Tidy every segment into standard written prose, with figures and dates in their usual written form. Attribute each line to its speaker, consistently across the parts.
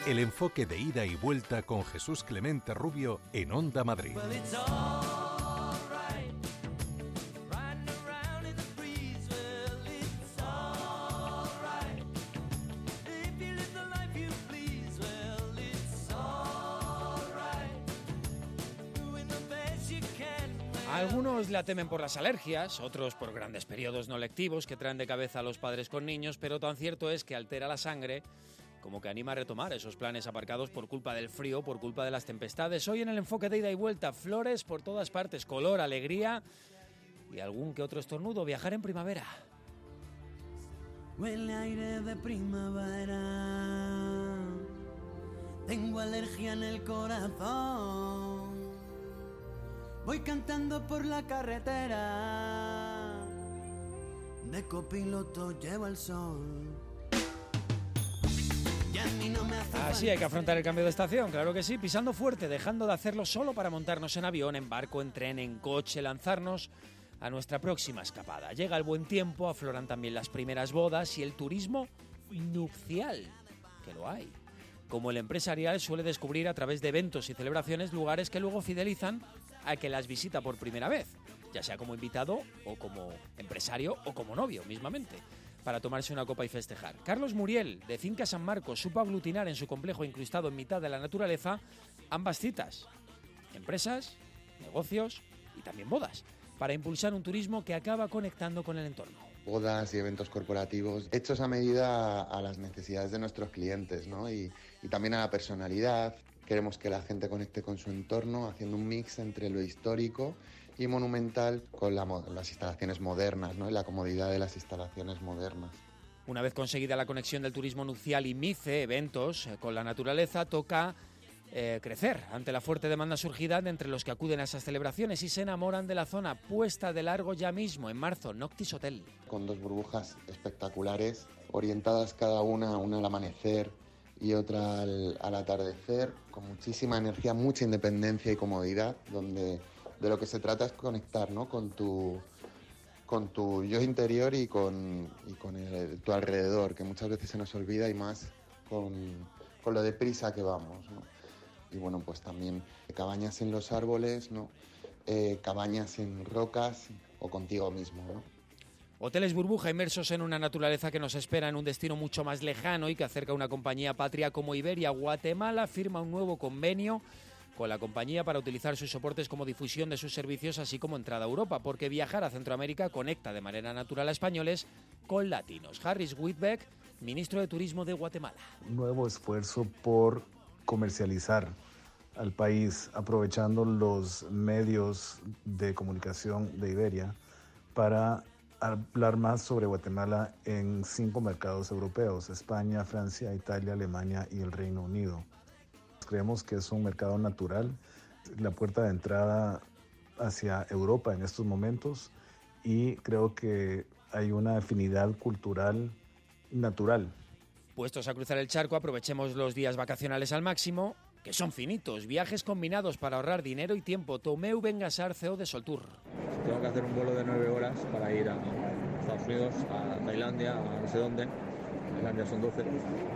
Speaker 1: El enfoque de ida y vuelta con Jesús Clemente Rubio en Onda Madrid.
Speaker 2: Algunos la temen por las alergias, otros por grandes periodos no lectivos que traen de cabeza a los padres con niños, pero tan cierto es que altera la sangre, como que anima a retomar esos planes aparcados por culpa del frío, por culpa de las tempestades. Hoy en el enfoque de ida y vuelta, flores por todas partes, color, alegría y algún que otro estornudo, viajar en primavera.
Speaker 3: Huele aire de primavera, tengo alergia en el corazón. Voy cantando por la carretera, de copiloto llevo el sol.
Speaker 2: Así hay que afrontar el cambio de estación, claro que sí, pisando fuerte, dejando de hacerlo solo para montarnos en avión, en barco, en tren, en coche, lanzarnos a nuestra próxima escapada. Llega el buen tiempo, afloran también las primeras bodas y el turismo nupcial, que lo hay. Como el empresarial suele descubrir a través de eventos y celebraciones lugares que luego fidelizan a que las visita por primera vez, ya sea como invitado o como empresario o como novio mismamente, para tomarse una copa y festejar. Carlos Muriel, de Finca San Marcos, supo aglutinar en su complejo incrustado en mitad de la naturaleza ambas citas, empresas, negocios y también bodas, para impulsar un turismo que acaba conectando con el entorno.
Speaker 4: Bodas y eventos corporativos hechos a medida a las necesidades de nuestros clientes, ¿no? Y también a la personalidad. Queremos que la gente conecte con su entorno, haciendo un mix entre lo histórico y monumental con las instalaciones modernas, ¿no? Y la comodidad de las instalaciones modernas.
Speaker 2: Una vez conseguida la conexión del turismo nupcial y MICE, eventos con la naturaleza, toca crecer ante la fuerte demanda surgida de entre los que acuden a esas celebraciones y se enamoran de la zona puesta de largo ya mismo en marzo, Noctis Hotel.
Speaker 4: Con 2 burbujas espectaculares, orientadas cada una al amanecer y otra al atardecer, con muchísima energía, mucha independencia y comodidad, donde de lo que se trata es conectar, ¿no? con tu yo interior y con tu alrededor, que muchas veces se nos olvida, y más con lo deprisa que vamos, ¿no? Y bueno, pues también cabañas en los árboles, ¿no? Cabañas en rocas o contigo mismo, ¿no?
Speaker 2: Hoteles burbuja inmersos en una naturaleza que nos espera en un destino mucho más lejano y que acerca a una compañía patria como Iberia. Guatemala firma un nuevo convenio con la compañía para utilizar sus soportes como difusión de sus servicios, así como entrada a Europa, porque viajar a Centroamérica conecta de manera natural a españoles con latinos. Harris Whitbeck, ministro de Turismo de Guatemala.
Speaker 5: Un nuevo esfuerzo por comercializar al país, aprovechando los medios de comunicación de Iberia para hablar más sobre Guatemala en 5 mercados europeos: España, Francia, Italia, Alemania y el Reino Unido. Creemos que es un mercado natural, la puerta de entrada hacia Europa en estos momentos, y creo que hay una afinidad cultural natural.
Speaker 2: Puestos a cruzar el charco, aprovechemos los días vacacionales al máximo, que son finitos, viajes combinados para ahorrar dinero y tiempo. Tomeu Bengasar, CEO de Soltour.
Speaker 6: Tengo que hacer un vuelo de 9 horas para ir a Estados Unidos, a Tailandia, a no sé dónde. Tailandia son 11.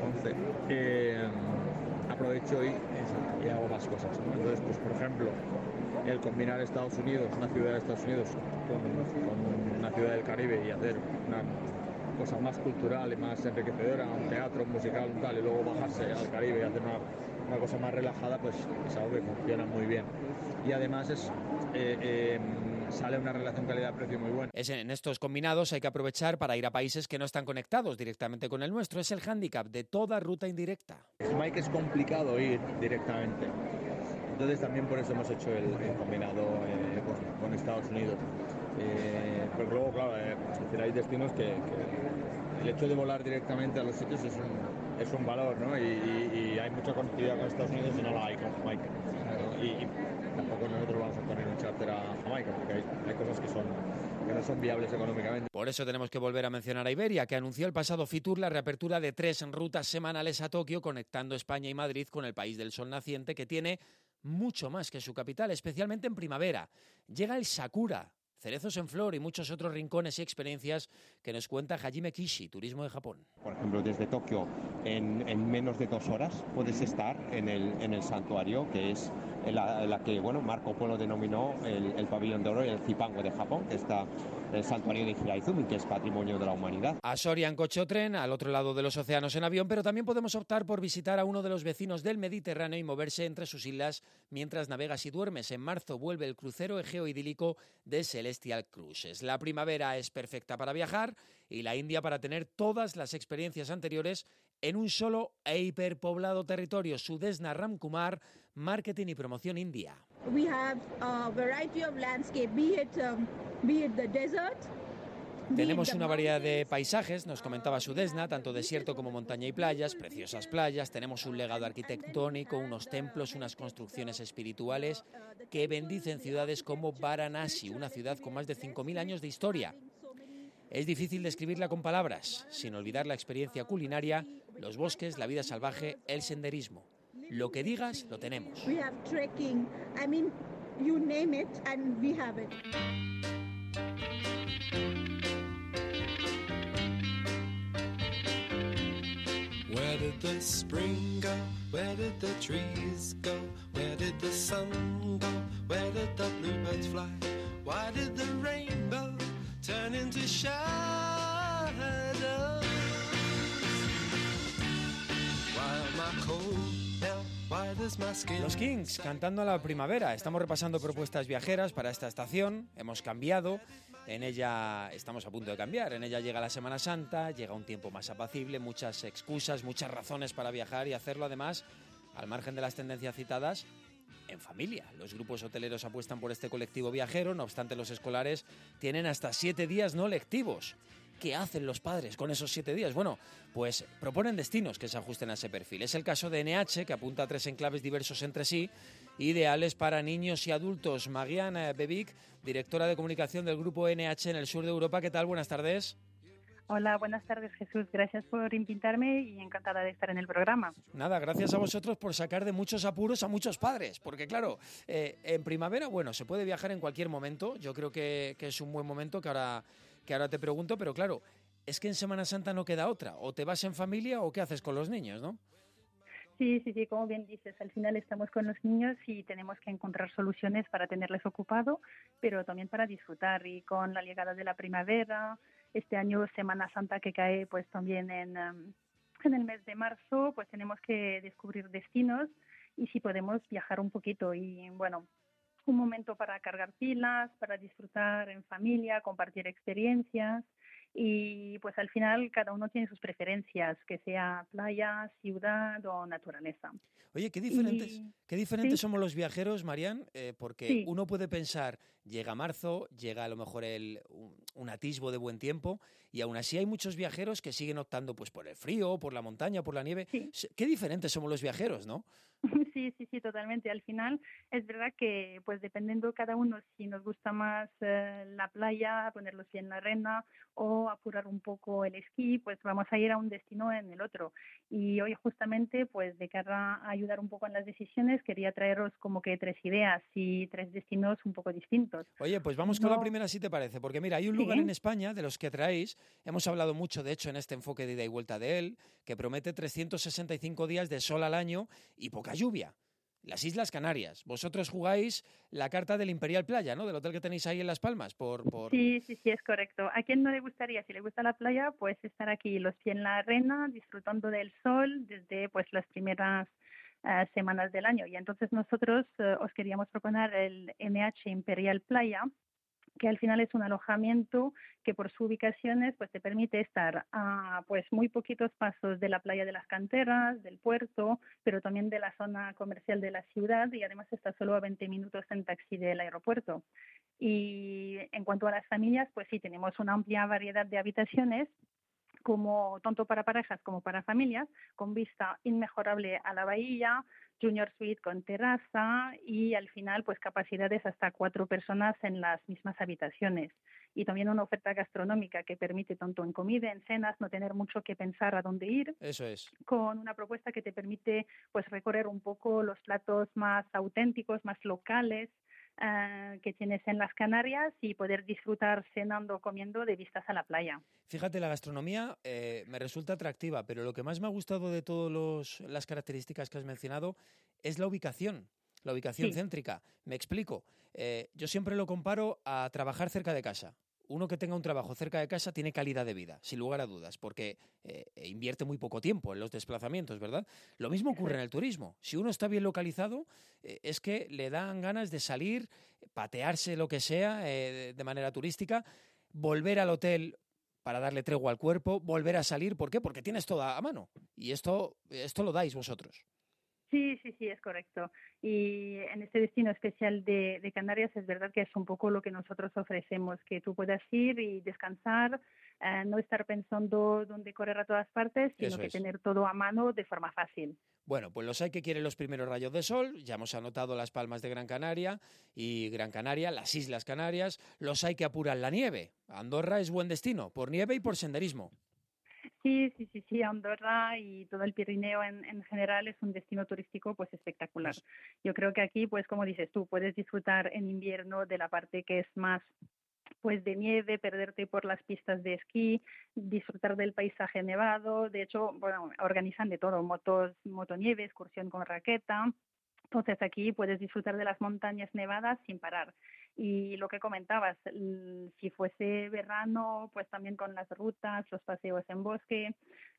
Speaker 6: Aprovecho y hago más cosas, ¿no? Entonces, pues por ejemplo, el combinar Estados Unidos, una ciudad de Estados Unidos, con una ciudad del Caribe, y hacer una cosa más cultural y más enriquecedora, un teatro, un musical, un tal, y luego bajarse al Caribe y hacer una cosa más relajada, pues es algo que funciona muy bien. Y además sale una relación calidad-precio muy buena.
Speaker 2: En estos combinados hay que aprovechar para ir a países que no están conectados directamente con el nuestro. Es el hándicap de toda ruta indirecta.
Speaker 6: Jamaica es complicado ir directamente. Entonces también por eso hemos hecho el combinado con Estados Unidos. Pero luego, claro, hay destinos que el hecho de volar directamente a los sitios es un valor, ¿no? Y hay mucha conectividad con Estados Unidos y no la hay con Jamaica, ¿no? Y tampoco nosotros vamos a poner un charter a Jamaica, porque hay cosas que no son viables económicamente.
Speaker 2: Por eso tenemos que volver a mencionar a Iberia, que anunció el pasado Fitur la reapertura de 3 rutas semanales a Tokio, conectando España y Madrid con el país del sol naciente, que tiene mucho más que su capital, especialmente en primavera. Llega el Sakura, cerezos en flor y muchos otros rincones y experiencias que nos cuenta Hajime Kishi, Turismo de Japón.
Speaker 7: Por ejemplo, desde Tokio en menos de 2 horas puedes estar en el santuario, que es la que Marco Polo denominó el pabellón de oro y el Zipango de Japón, que está el santuario de Hiraizumi, que es patrimonio de la humanidad.
Speaker 2: A Soria en coche o tren, al otro lado de los océanos en avión, pero también podemos optar por visitar a uno de los vecinos del Mediterráneo y moverse entre sus islas mientras navegas y duermes. En marzo vuelve el crucero egeo idílico de Celestial Cruises. La primavera es perfecta para viajar y la India para tener todas las experiencias anteriores en un solo e hiperpoblado territorio. Sudesna Ramkumar, Marketing y Promoción India.
Speaker 8: We have a variety of landscape, be it the desert.
Speaker 2: Tenemos una variedad de paisajes, nos comentaba Sudesna, tanto desierto como montaña y playas, preciosas playas. Tenemos un legado arquitectónico, unos templos, unas construcciones espirituales que bendicen ciudades como Varanasi, una ciudad con más de 5.000 años de historia. Es difícil describirla con palabras, sin olvidar la experiencia culinaria, los bosques, la vida salvaje, el senderismo. Lo que digas, lo tenemos.
Speaker 8: We have trekking, you name it and we have it.
Speaker 9: Where did the spring go? Where did the trees go? Where did the sun go? Where did the bluebirds fly? Why did the rainbow turn into shadows? Why am I cold now? Why does my skin...
Speaker 2: Los Kings, cantando a la primavera. Estamos repasando propuestas viajeras para esta estación. Hemos cambiado. En ella estamos a punto de cambiar. En ella llega la Semana Santa, llega un tiempo más apacible, muchas excusas, muchas razones para viajar y hacerlo además, al margen de las tendencias citadas, en familia. Los grupos hoteleros apuestan por este colectivo viajero, no obstante los escolares tienen hasta 7 días no lectivos. ¿Qué hacen los padres con esos 7 días? Bueno, pues proponen destinos que se ajusten a ese perfil. Es el caso de NH, que apunta a 3 enclaves diversos entre sí, ideales para niños y adultos. Marianne Bebic, directora de comunicación del grupo NH en el sur de Europa. ¿Qué tal? Buenas tardes.
Speaker 10: Hola, buenas tardes, Jesús. Gracias por invitarme y encantada de estar en el programa.
Speaker 2: Nada, gracias a vosotros por sacar de muchos apuros a muchos padres, porque claro, en primavera, bueno, se puede viajar en cualquier momento. Yo creo que es un buen momento que ahora te pregunto, pero claro, es que en Semana Santa no queda otra. O te vas en familia o qué haces con los niños, ¿no?
Speaker 10: Sí, como bien dices, al final estamos con los niños y tenemos que encontrar soluciones para tenerles ocupado, pero también para disfrutar. Y con la llegada de la primavera, este año Semana Santa que cae pues también en el mes de marzo, pues tenemos que descubrir destinos y si podemos viajar un poquito. Y bueno, un momento para cargar pilas, para disfrutar en familia, compartir experiencias. Y pues al final cada uno tiene sus preferencias, que sea playa, ciudad o naturaleza.
Speaker 2: Oye, qué diferentes
Speaker 10: ¿sí?
Speaker 2: somos los viajeros, Marian, porque
Speaker 10: sí.
Speaker 2: Uno puede pensar, llega marzo, llega a lo mejor un atisbo de buen tiempo, y aún así hay muchos viajeros que siguen optando pues por el frío, por la montaña, por la nieve.
Speaker 10: Sí.
Speaker 2: Qué diferentes somos los viajeros, ¿no?
Speaker 10: Sí, totalmente. Al final es verdad que pues dependiendo cada uno si nos gusta más la playa, poner los pies en la arena o apurar un poco el esquí, pues vamos a ir a un destino en el otro. Y hoy justamente pues de cara a ayudar un poco en las decisiones quería traeros como que 3 ideas y 3 destinos un poco distintos.
Speaker 2: Oye, pues vamos con la primera si te parece, porque mira, hay un lugar en España de los que traéis, hemos hablado mucho de hecho en este enfoque de ida y vuelta de él, que promete 365 días de sol al año y poca lluvia. Las Islas Canarias. Vosotros jugáis la carta del Imperial Playa, ¿no? Del hotel que tenéis ahí en Las Palmas.
Speaker 10: Sí, es correcto. ¿A quién no le gustaría? Si le gusta la playa, pues estar aquí, los pies en la arena, disfrutando del sol desde pues las primeras semanas del año. Y entonces nosotros os queríamos proponer el NH Imperial Playa, que al final es un alojamiento que por su ubicación pues te permite estar a pues muy poquitos pasos de la playa de las Canteras, del puerto, pero también de la zona comercial de la ciudad y además está solo a 20 minutos en taxi del aeropuerto. Y en cuanto a las familias, pues sí, tenemos una amplia variedad de habitaciones, como tanto para parejas como para familias, con vista inmejorable a la bahía, Junior Suite con terraza y al final pues capacidades hasta 4 personas en las mismas habitaciones. Y también una oferta gastronómica que permite tanto en comida, en cenas, no tener mucho que pensar a dónde ir.
Speaker 2: Eso es.
Speaker 10: Con una propuesta que te permite pues recorrer un poco los platos más auténticos, más locales que tienes en las Canarias y poder disfrutar cenando o comiendo de vistas a la playa.
Speaker 2: Fíjate, la gastronomía me resulta atractiva, pero lo que más me ha gustado de todas las características que has mencionado es la ubicación
Speaker 10: Sí.
Speaker 2: céntrica. Me explico. Yo siempre lo comparo a trabajar cerca de casa. Uno que tenga un trabajo cerca de casa tiene calidad de vida, sin lugar a dudas, porque invierte muy poco tiempo en los desplazamientos, ¿verdad? Lo mismo ocurre en el turismo. Si uno está bien localizado, es que le dan ganas de salir, patearse lo que sea de manera turística, volver al hotel para darle tregua al cuerpo, volver a salir. ¿Por qué? Porque tienes todo a mano. Y esto lo dais vosotros.
Speaker 10: Sí, es correcto. Y en este destino especial de Canarias es verdad que es un poco lo que nosotros ofrecemos, que tú puedas ir y descansar, no estar pensando dónde correr a todas partes, sino
Speaker 2: Eso
Speaker 10: que
Speaker 2: es.
Speaker 10: tener todo a mano de forma fácil.
Speaker 2: Bueno, pues los hay que quieren los primeros rayos de sol, ya hemos anotado las Palmas de Gran Canaria y Gran Canaria, las Islas Canarias, los hay que apuran la nieve. Andorra es buen destino, por nieve y por senderismo.
Speaker 10: Sí, Andorra y todo el Pirineo en general es un destino turístico pues espectacular. Yo creo que aquí, pues como dices tú, puedes disfrutar en invierno de la parte que es más pues de nieve, perderte por las pistas de esquí, disfrutar del paisaje nevado. De hecho, bueno, organizan de todo, motonieve, excursión con raqueta. Entonces aquí puedes disfrutar de las montañas nevadas sin parar. Y lo que comentabas, si fuese verano, pues también con las rutas, los paseos en bosque.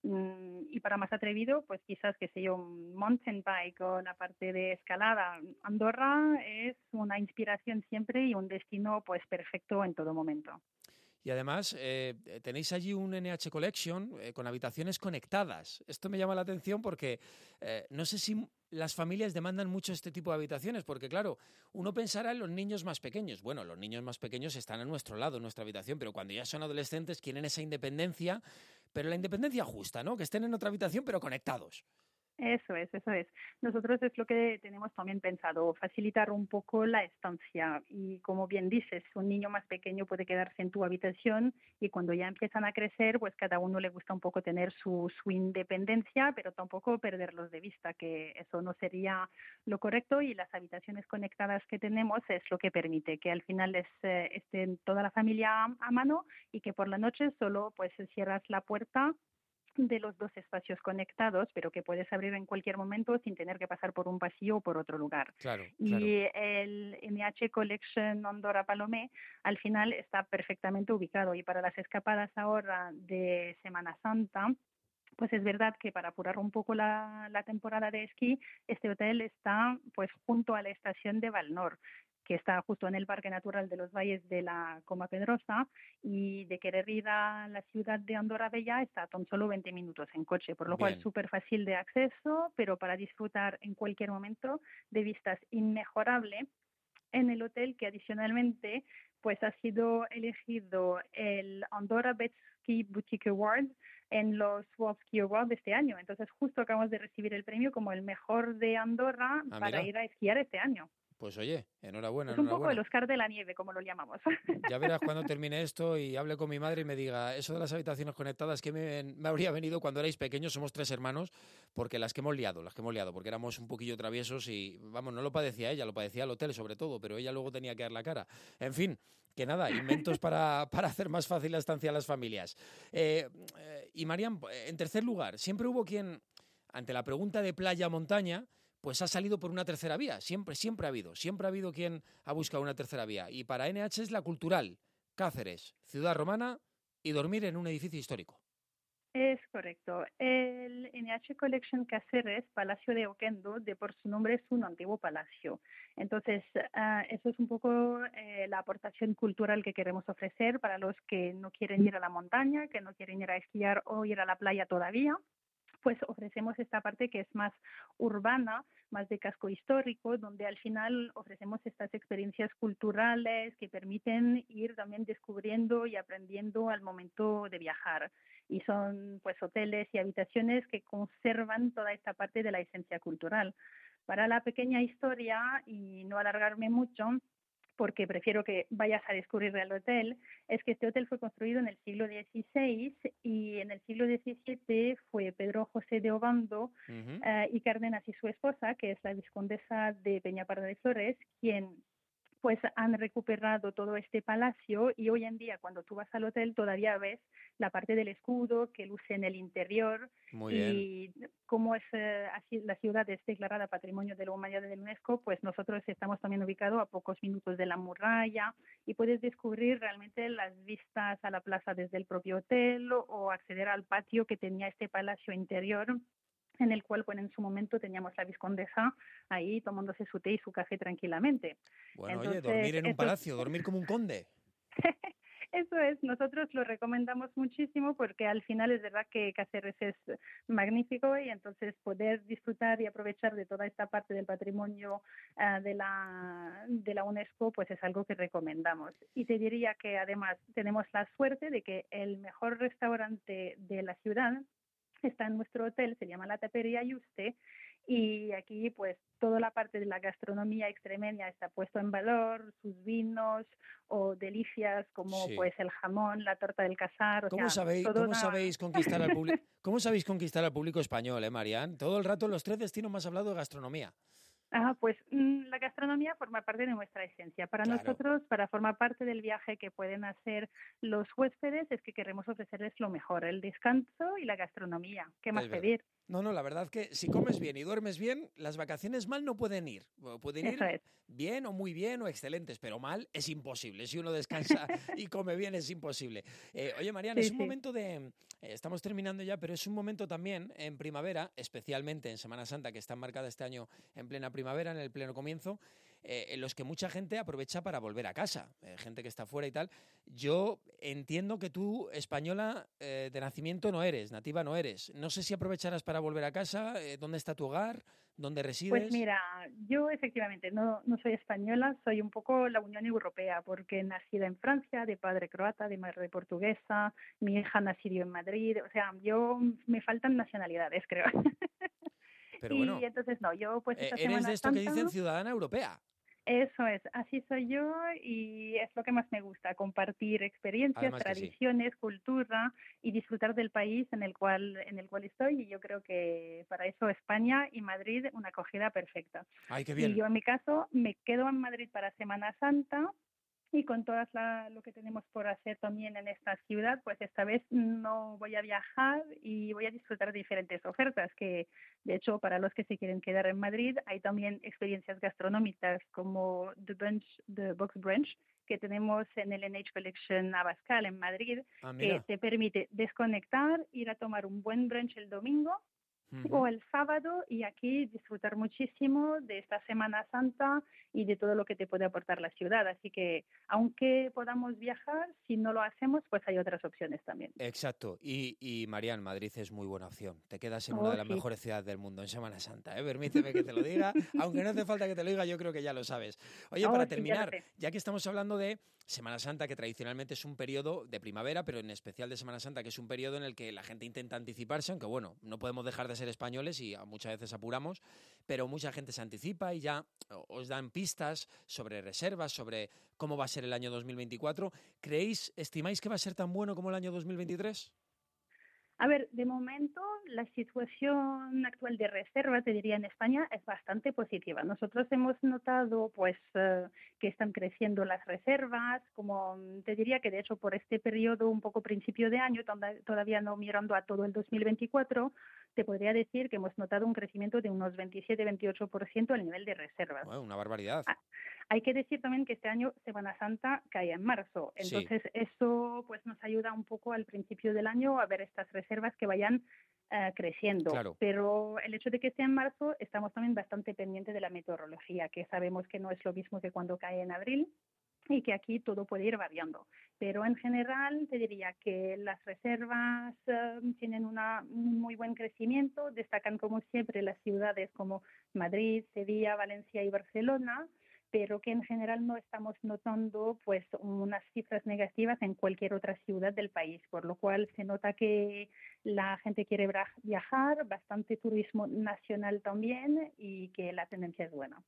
Speaker 10: Y para más atrevido, pues quizás, qué sé yo, un mountain bike o la parte de escalada. Andorra es una inspiración siempre y un destino pues perfecto en todo momento.
Speaker 2: Y además tenéis allí un NH Collection con habitaciones conectadas. Esto me llama la atención porque no sé si las familias demandan mucho este tipo de habitaciones, porque claro, uno pensará en los niños más pequeños. Bueno, los niños más pequeños están a nuestro lado, en nuestra habitación, pero cuando ya son adolescentes quieren esa independencia, pero la independencia justa, ¿no? Que estén en otra habitación pero conectados.
Speaker 10: Eso es. Nosotros es lo que tenemos también pensado, facilitar un poco la estancia. Y como bien dices, un niño más pequeño puede quedarse en tu habitación y cuando ya empiezan a crecer, pues cada uno le gusta un poco tener su independencia, pero tampoco perderlos de vista, que eso no sería lo correcto. Y las habitaciones conectadas que tenemos es lo que permite que al final esté toda la familia a mano y que por la noche solo pues cierras la puerta de los dos espacios conectados, pero que puedes abrir en cualquier momento sin tener que pasar por un pasillo o por otro lugar.
Speaker 2: Claro.
Speaker 10: Y el NH Collection Andorra Palomé al final está perfectamente ubicado y para las escapadas ahora de Semana Santa, pues es verdad que para apurar un poco la temporada de esquí, este hotel está pues junto a la estación de Valnor, que está justo en el Parque Natural de los Valles de la Coma Pedrosa, y de querer ir a la ciudad de Andorra Bella está a tan solo 20 minutos en coche, por lo cual súper fácil de acceso, pero para disfrutar en cualquier momento de vistas inmejorable en el hotel, que adicionalmente pues ha sido elegido el Andorra Best Ski Boutique Award en los World Ski Awards de este año. Entonces justo acabamos de recibir el premio como el mejor de Andorra para ir a esquiar este año.
Speaker 2: Pues oye, enhorabuena.
Speaker 10: Es un poco el Oscar de la nieve, como lo llamamos.
Speaker 2: Ya verás cuando termine esto y hable con mi madre y me diga, eso de las habitaciones conectadas, que me habría venido cuando erais pequeños, somos 3 hermanos, porque las que hemos liado, porque éramos un poquillo traviesos y, vamos, no lo padecía ella, lo padecía el hotel sobre todo, pero ella luego tenía que dar la cara. En fin, que nada, inventos para hacer más fácil la estancia a las familias. Y Marian, en tercer lugar, siempre hubo quien, ante la pregunta de playa-montaña, pues ha salido por una tercera vía. Siempre ha habido quien ha buscado una tercera vía. Y para NH es la cultural, Cáceres, ciudad romana y dormir en un edificio histórico.
Speaker 10: Es correcto. El NH Collection Cáceres, Palacio de Oquendo, de por su nombre es un antiguo palacio. Entonces, eso es un poco la aportación cultural que queremos ofrecer para los que no quieren ir a la montaña, que no quieren ir a esquiar o ir a la playa todavía. Pues ofrecemos esta parte que es más urbana, más de casco histórico, donde al final ofrecemos estas experiencias culturales que permiten ir también descubriendo y aprendiendo al momento de viajar. Y son pues hoteles y habitaciones que conservan toda esta parte de la esencia cultural. Para la pequeña historia, y no alargarme mucho, porque prefiero que vayas a descubrir el hotel, es que este hotel fue construido en el siglo XVI y en el siglo XVII fue Pedro José de Obando y Cárdenas y su esposa, que es la vizcondesa de Peñaparda de Flores, quien pues han recuperado todo este palacio y hoy en día cuando tú vas al hotel todavía ves la parte del escudo que luce en el interior.
Speaker 2: Muy bien.
Speaker 10: Y como es así, la ciudad es declarada Patrimonio de la Humanidad de la UNESCO, pues nosotros estamos también ubicados a pocos minutos de la muralla y puedes descubrir realmente las vistas a la plaza desde el propio hotel o acceder al patio que tenía este palacio interior, en el cual pues, en su momento teníamos la vizcondesa ahí tomándose su té y su café tranquilamente.
Speaker 2: Bueno,
Speaker 10: Entonces,
Speaker 2: oye, dormir en un palacio, dormir como un conde.
Speaker 10: Eso es, nosotros lo recomendamos muchísimo porque al final es verdad que Cáceres es magnífico y entonces poder disfrutar y aprovechar de toda esta parte del patrimonio de la UNESCO pues es algo que recomendamos. Y te diría que además tenemos la suerte de que el mejor restaurante de la ciudad está en nuestro hotel, se llama La Tapería Yuste, y aquí pues toda la parte de la gastronomía extremeña está puesto en valor, sus vinos o delicias como
Speaker 2: Sí.
Speaker 10: pues el jamón, la torta del casar.
Speaker 2: ¿Cómo sabéis conquistar al público? ¿Cómo sabéis conquistar al público español, Marian? Todo el rato en los 3 destinos me has hablado de gastronomía.
Speaker 10: Pues la gastronomía forma parte de nuestra esencia. Para
Speaker 2: Claro.
Speaker 10: nosotros, para formar parte del viaje que pueden hacer los huéspedes, es que queremos ofrecerles lo mejor, el descanso y la gastronomía. ¿Qué más
Speaker 2: Es verdad.
Speaker 10: pedir?
Speaker 2: No, la verdad que si comes bien y duermes bien, las vacaciones mal no pueden ir. Pueden ir
Speaker 10: Eso es.
Speaker 2: bien o muy bien o excelentes, pero mal es imposible. Si uno descansa y come bien es imposible. Oye, Marian,
Speaker 10: Sí,
Speaker 2: es un
Speaker 10: sí.
Speaker 2: momento de... estamos terminando ya, pero es un momento también en primavera, especialmente en Semana Santa, que está marcada este año en plena primavera, en el pleno comienzo, en los que mucha gente aprovecha para volver a casa, gente que está fuera y tal. Yo entiendo que tú, española de nacimiento, no eres, nativa no eres. No sé si aprovecharás para volver a casa. ¿Dónde está tu hogar? ¿Dónde resides?
Speaker 10: Pues mira, yo efectivamente no soy española, soy un poco la Unión Europea, porque nacida en Francia, de padre croata, de madre portuguesa, mi hija nació en Madrid, o sea, me faltan nacionalidades, creo.
Speaker 2: Pero
Speaker 10: y
Speaker 2: bueno,
Speaker 10: entonces no, yo pues esta
Speaker 2: eres
Speaker 10: Semana
Speaker 2: de esto que
Speaker 10: Santa,
Speaker 2: dicen ciudadana europea.
Speaker 10: Eso es, así soy yo y es lo que más me gusta, compartir experiencias,
Speaker 2: Además que sí.
Speaker 10: tradiciones, cultura y disfrutar del país en el cual estoy, y yo creo que para eso España y Madrid una acogida perfecta.
Speaker 2: Ay, qué
Speaker 10: Y
Speaker 2: bien.
Speaker 10: yo en mi caso me quedo en Madrid para Semana Santa y con todas lo que tenemos por hacer también en esta ciudad, pues esta vez no voy a viajar y voy a disfrutar de diferentes ofertas que, de hecho, para los que se quieren quedar en Madrid, hay también experiencias gastronómicas como The Box Brunch, que tenemos en el NH Collection Abascal en Madrid,
Speaker 2: Ah,
Speaker 10: que
Speaker 2: mira.
Speaker 10: te permite desconectar, ir a tomar un buen brunch el domingo
Speaker 2: Ujú.
Speaker 10: o el sábado y aquí disfrutar muchísimo de esta Semana Santa y de todo lo que te puede aportar la ciudad. Así que, aunque podamos viajar, si no lo hacemos, pues hay otras opciones también.
Speaker 2: Exacto. Y Marian, Madrid es muy buena opción. Te quedas en una
Speaker 10: Oh,
Speaker 2: de las
Speaker 10: sí.
Speaker 2: mejores ciudades del mundo en Semana Santa. Permíteme que te lo diga, aunque no hace falta que te lo diga, yo creo que ya lo sabes. Oye,
Speaker 10: Oh,
Speaker 2: para
Speaker 10: sí, ya lo
Speaker 2: terminar,
Speaker 10: sé.
Speaker 2: ya que estamos hablando de Semana Santa, que tradicionalmente es un periodo de primavera, pero en especial de Semana Santa, que es un periodo en el que la gente intenta anticiparse, aunque bueno, no podemos dejar de ser españoles y muchas veces apuramos, pero mucha gente se anticipa y ya os dan pistas sobre reservas, sobre cómo va a ser el año 2024. ¿Estimáis que va a ser tan bueno como el año 2023?
Speaker 10: A ver, de momento la situación actual de reserva, te diría, en España es bastante positiva. Nosotros hemos notado pues que están creciendo las reservas, como te diría que de hecho por este periodo un poco principio de año, todavía no mirando a todo el 2024, te podría decir que hemos notado un crecimiento de unos 27-28% al nivel de reservas.
Speaker 2: Bueno, una barbaridad.
Speaker 10: Hay que decir también que este año Semana Santa cae en marzo,
Speaker 2: Sí.
Speaker 10: entonces eso pues nos ayuda un poco al principio del año a ver estas reservas que vayan creciendo.
Speaker 2: Claro.
Speaker 10: Pero el hecho de que sea en marzo, estamos también bastante pendientes de la meteorología, que sabemos que no es lo mismo que cuando cae en abril y que aquí todo puede ir variando. Pero en general te diría que las reservas tienen un muy buen crecimiento, destacan como siempre las ciudades como Madrid, Sevilla, Valencia y Barcelona, pero que en general no estamos notando pues unas cifras negativas en cualquier otra ciudad del país, por lo cual se nota que la gente quiere viajar, bastante turismo nacional también y que la tendencia es buena.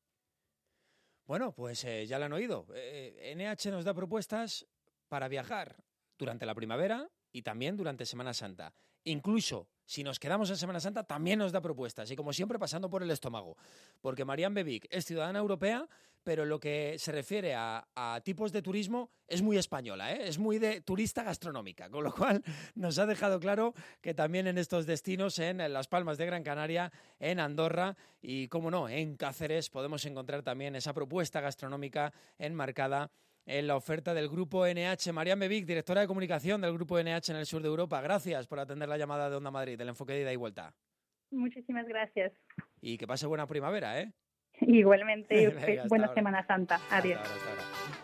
Speaker 2: Bueno, pues ya lo han oído. NH nos da propuestas para viajar. durante la primavera y también durante Semana Santa. Incluso si nos quedamos en Semana Santa, también nos da propuestas, y como siempre pasando por el estómago, porque Marianne Bebic es ciudadana europea, pero lo que se refiere a tipos de turismo es muy española, es muy de turista gastronómica, con lo cual nos ha dejado claro que también en estos destinos, en Las Palmas de Gran Canaria, en Andorra y, cómo no, en Cáceres, podemos encontrar también esa propuesta gastronómica enmarcada en la oferta del Grupo NH. Marianne Bebic, directora de comunicación del Grupo NH en el sur de Europa. Gracias por atender la llamada de Onda Madrid, del enfoque de ida y vuelta.
Speaker 10: Muchísimas gracias.
Speaker 2: Y que pase buena primavera, ¿eh?
Speaker 10: Igualmente,
Speaker 2: Venga,
Speaker 10: buena
Speaker 2: ahora.
Speaker 10: Semana Santa. Adiós.
Speaker 2: Hasta ahora.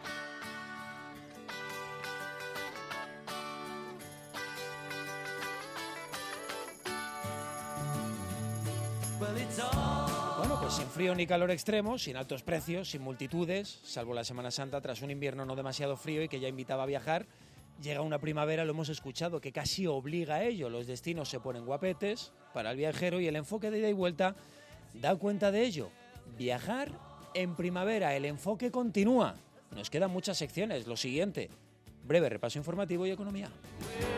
Speaker 2: Bueno, pues sin frío ni calor extremo, sin altos precios, sin multitudes, salvo la Semana Santa, tras un invierno no demasiado frío y que ya invitaba a viajar, llega una primavera, lo hemos escuchado, que casi obliga a ello. Los destinos se ponen guapetes para el viajero y el enfoque de ida y vuelta da cuenta de ello. Viajar en primavera, el enfoque continúa. Nos quedan muchas secciones. Lo siguiente, breve repaso informativo y economía.